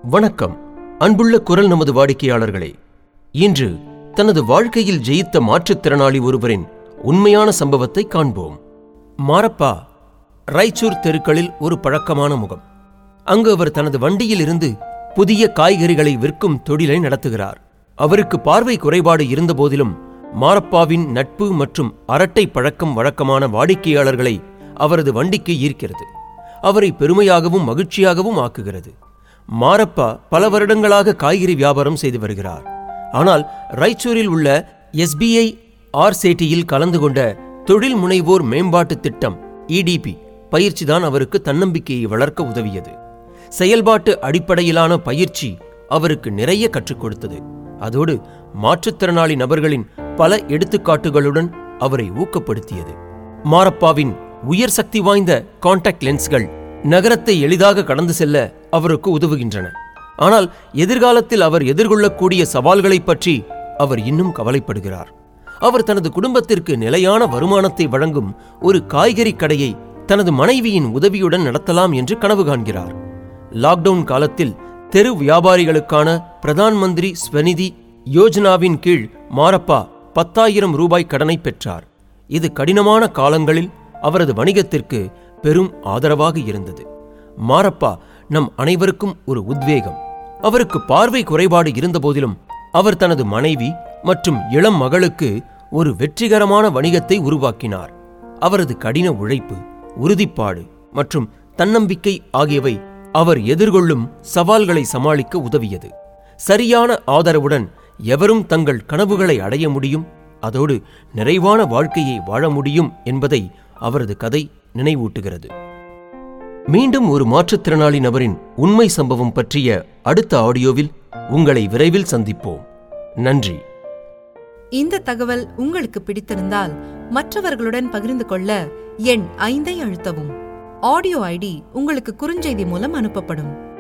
வணக்கம். அன்புள்ள குரல் நமது வாடிக்கையாளர்களே, இன்று தனது வாழ்க்கையில் ஜெயித்த மாற்றுத்திறனாளி ஒருவரின் உண்மையான சம்பவத்தை காண்போம். மாரப்பா ராய்ச்சூர் தெருக்களில் ஒரு பழக்கமான முகம். அங்கு அவர் தனது வண்டியில் இருந்து புதிய காய்கறிகளை விற்கும் தொழிலை நடத்துகிறார். அவருக்கு பார்வை குறைபாடு இருந்தபோதிலும் மாரப்பாவின் நட்பு மற்றும் அரட்டை பழக்கம் வழக்கமான வாடிக்கையாளர்களை அவரது வண்டிக்கு ஈர்க்கிறது. அவரை பெருமையாகவும் மகிழ்ச்சியாகவும் ஆக்குகிறது. மாரப்பா பல வருடங்களாக காய்கறி வியாபாரம் செய்து வருகிறார். ஆனால் ராய்ச்சூரில் உள்ள SBI RCTயில் கலந்து கொண்ட தொழில் முனைவோர் மேம்பாட்டு திட்டம் EDP பயிற்சிதான் அவருக்கு தன்னம்பிக்கையை வளர்க்க உதவியது. செயல்பாட்டு அடிப்படையிலான பயிற்சி அவருக்கு நிறைய கற்றுக் கொடுத்தது. அதோடு மாற்றுத்திறனாளி நபர்களின் பல எடுத்துக்காட்டுகளுடன் அவரை ஊக்கப்படுத்தியது. மாரப்பாவின் உயர் சக்தி வாய்ந்த கான்டாக்ட் லென்ஸ்கள் நகரத்தை எளிதாக கடந்து செல்ல அவருக்கு உதவுகின்றன. ஆனால் எதிர்காலத்தில் அவர் எதிர்கொள்ளக்கூடிய சவால்களை பற்றி அவர் இன்னும் கவலைப்படுகிறார். அவர் தனது குடும்பத்திற்கு நிலையான வருமானத்தை வழங்கும் ஒரு காய்கறி கடையை தனது மனைவியின் உதவியுடன் நடத்தலாம் என்று கனவு காண்கிறார். லாக்டவுன் காலத்தில் தெரு வியாபாரிகளுக்கான பிரதான் மந்திரி ஸ்வநிதி யோஜனாவின் கீழ் மாரப்பா 10,000 ரூபாய் கடனை பெற்றார். இது கடினமான காலங்களில் அவரது வணிகத்திற்கு பெரும் ஆதரவாக இருந்தது. மாரப்பா நம் அனைவருக்கும் ஒரு உத்வேகம். அவருக்கு பார்வை குறைபாடு இருந்தபோதிலும் அவர் தனது மனைவி மற்றும் இளம் மகளுக்கு ஒரு வெற்றிகரமான வணிகத்தை உருவாக்கினார். அவரது கடின உழைப்பு, உறுதிப்பாடு மற்றும் தன்னம்பிக்கை ஆகியவை அவர் எதிர்கொள்ளும் சவால்களை சமாளிக்க உதவியது. சரியான ஆதரவுடன் எவரும் தங்கள் கனவுகளை அடைய முடியும், அதோடு நிறைவான வாழ்க்கையை வாழ முடியும் என்பதை அவரது கதை நினைவூட்டுகிறது. மீண்டும் ஒரு மாற்றுத்திறனாளி நபரின் உண்மை சம்பவம் பற்றிய அடுத்த ஆடியோவில் உங்களை விரைவில் சந்திப்போம். நன்றி. இந்த தகவல் உங்களுக்கு பிடித்திருந்தால் மற்றவர்களுடன் பகிர்ந்து கொள்ள எண் 5 அழுத்தவும். ஆடியோ ஐடி உங்களுக்கு குறுஞ்செய்தி மூலம் அனுப்பப்படும்.